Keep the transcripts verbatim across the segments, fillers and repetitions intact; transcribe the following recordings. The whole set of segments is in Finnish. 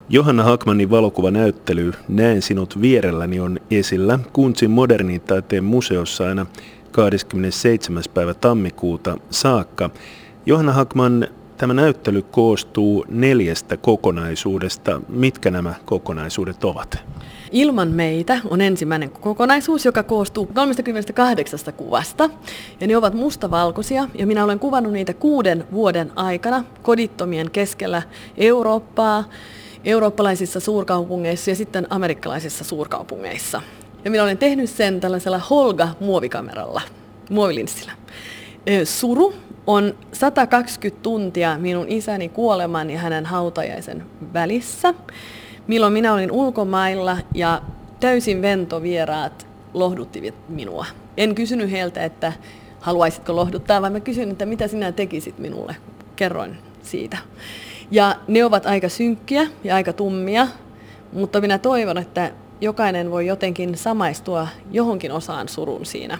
Johanna Hackmanin valokuvanäyttely Näen sinut vierelläni on esillä Kuntzin modernin taiteen museossa aina kahdeskymmenesseitsemäs päivä tammikuuta saakka. Johanna Hackman, tämä näyttely koostuu neljästä kokonaisuudesta. Mitkä nämä kokonaisuudet ovat? Ilman meitä on ensimmäinen kokonaisuus, joka koostuu kolmekymmentäkahdeksan kuvasta. Ja ne ovat mustavalkoisia ja minä olen kuvannut niitä kuuden vuoden aikana kodittomien keskellä Eurooppaa, eurooppalaisissa suurkaupungeissa ja sitten amerikkalaisissa suurkaupungeissa. Ja minä olen tehnyt sen tällaisella Holga-muovikameralla, muovilinssillä. Suru on sata kaksikymmentä tuntia minun isäni kuoleman ja hänen hautajaisen välissä, milloin minä olin ulkomailla ja täysin ventovieraat lohduttivat minua. En kysynyt heiltä, että haluaisitko lohduttaa, vaan mä kysyin, että mitä sinä tekisit minulle. Kerroin siitä. Ja ne ovat aika synkkiä ja aika tummia, mutta minä toivon, että jokainen voi jotenkin samaistua johonkin osaan surun siinä.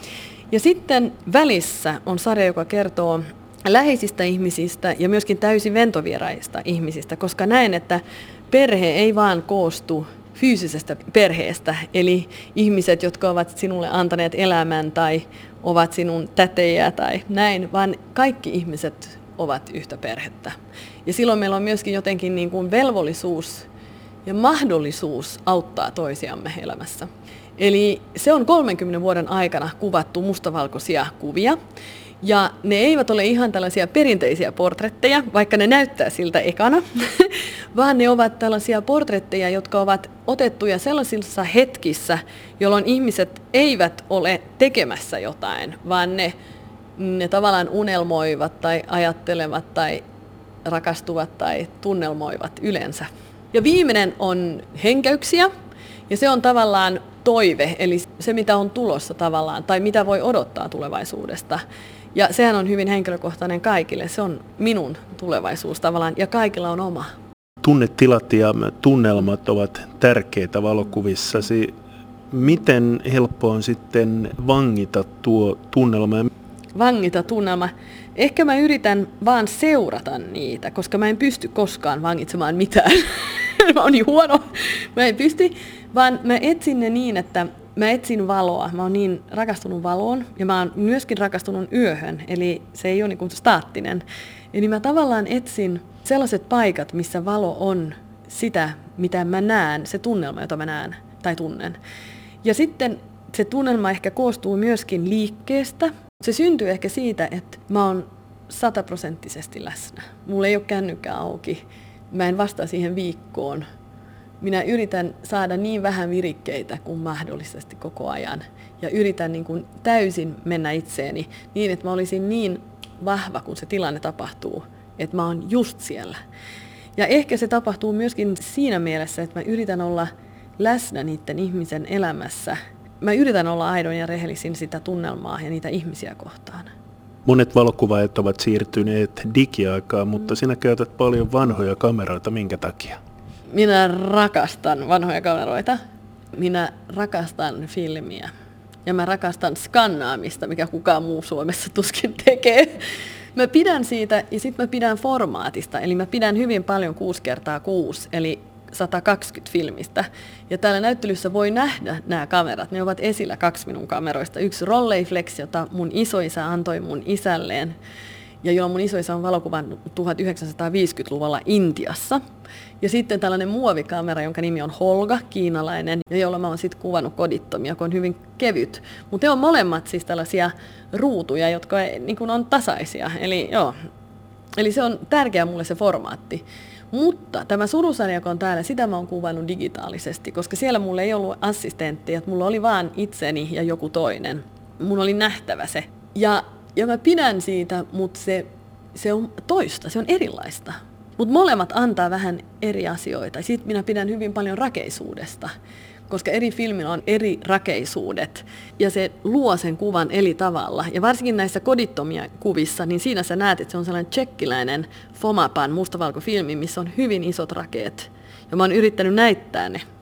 Ja sitten välissä on sarja, joka kertoo läheisistä ihmisistä ja myöskin täysin ventovieraista ihmisistä, koska näen, että perhe ei vaan koostu fyysisestä perheestä, eli ihmiset, jotka ovat sinulle antaneet elämän tai ovat sinun tätejä tai näin, vaan kaikki ihmiset ovat yhtä perhettä. Ja silloin meillä on myöskin jotenkin niin kuin velvollisuus ja mahdollisuus auttaa toisiamme elämässä. Eli se on kolmenkymmenen vuoden aikana kuvattu mustavalkoisia kuvia. Ja ne eivät ole ihan tällaisia perinteisiä portretteja, vaikka ne näyttää siltä ekana, vaan ne ovat tällaisia portretteja, jotka ovat otettuja sellaisissa hetkissä, jolloin ihmiset eivät ole tekemässä jotain, vaan ne, ne tavallaan unelmoivat tai ajattelevat tai rakastuvat tai tunnelmoivat yleensä. Ja viimeinen on henkäyksiä, ja se on tavallaan toive, eli se mitä on tulossa tavallaan, tai mitä voi odottaa tulevaisuudesta. Ja sehän on hyvin henkilökohtainen kaikille, se on minun tulevaisuus tavallaan, ja kaikilla on oma. Tunnetilat ja tunnelmat ovat tärkeitä valokuvissasi. Miten helppo on sitten vangita tuo tunnelma? Vangita tunnelma. Ehkä mä yritän vaan seurata niitä, koska mä en pysty koskaan vangitsemaan mitään. Mä oon niin huono. Mä en pysty, vaan mä etsin ne niin, että mä etsin valoa. Mä oon niin rakastunut valoon ja mä oon myöskin rakastunut yöhön, eli se ei ole niin kuin staattinen. Eli mä tavallaan etsin sellaiset paikat, missä valo on sitä, mitä mä näen, se tunnelma, jota mä näen tai tunnen. Ja sitten se tunnelma ehkä koostuu myöskin liikkeestä. Se syntyy ehkä siitä, että mä oon sataprosenttisesti läsnä. Mulla ei ole kännykkä auki. Mä en vastaa siihen viikkoon. Minä yritän saada niin vähän virikkeitä kuin mahdollisesti koko ajan. Ja yritän niin kuin täysin mennä itseeni niin, että mä olisin niin vahva, kun se tilanne tapahtuu, että mä oon just siellä. Ja ehkä se tapahtuu myöskin siinä mielessä, että mä yritän olla läsnä niiden ihmisen elämässä. Mä yritän olla aidon ja rehellisin sitä tunnelmaa ja niitä ihmisiä kohtaan. Monet valokuvaajat ovat siirtyneet digiaikaan, mutta sinä käytät paljon vanhoja kameroita. Minkä takia? Minä rakastan vanhoja kameroita. Minä rakastan filmiä. Ja mä rakastan skannaamista, mikä kukaan muu Suomessa tuskin tekee. Mä pidän siitä ja sitten mä pidän formaatista. Eli mä pidän hyvin paljon kuusi kertaa kuusi, eli sata kaksikymmentä filmistä. Ja täällä näyttelyssä voi nähdä nämä kamerat. Ne ovat esillä kaksi minun kameroista. Yksi Rolleiflex, jota mun isoisä antoi mun isälleen. Ja jolla mun isoisä on valokuvan tuhatyhdeksänsataaviisikymmentäluvulla Intiassa. Ja sitten tällainen muovikamera, jonka nimi on Holga, kiinalainen, ja jolla mä oon sitten kuvannut kodittomia, joka on hyvin kevyt. Mutta ne on molemmat siis tällaisia ruutuja, jotka niin kun on tasaisia. Eli, joo. Eli se on tärkeä mulle se formaatti. Mutta tämä surusarja, joka on täällä, sitä mä oon kuvannut digitaalisesti, koska siellä mulla ei ollut assistenttia, että mulla oli vaan itseni ja joku toinen. Mun oli nähtävä se. Ja, ja mä pidän siitä, mutta se, se on toista, se on erilaista. Mutta molemmat antaa vähän eri asioita. Sitten minä pidän hyvin paljon rakeisuudesta, koska eri filmillä on eri rakeisuudet ja se luo sen kuvan eri tavalla. Ja varsinkin näissä kodittomia kuvissa, niin siinä sä näet, että se on sellainen tsekkiläinen Fomapan mustavalkofilmi, missä on hyvin isot rakeet. Ja mä oon yrittänyt näyttää ne